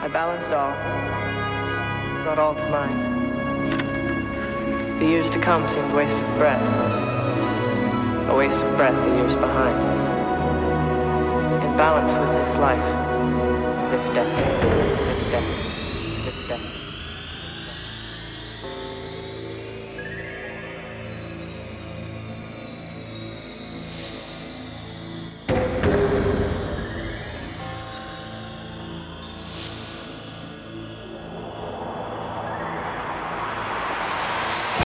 balanced all, brought all to mind. The years to come seemed waste of breath, a waste of breath the years behind. In balance with this life, this death, this death.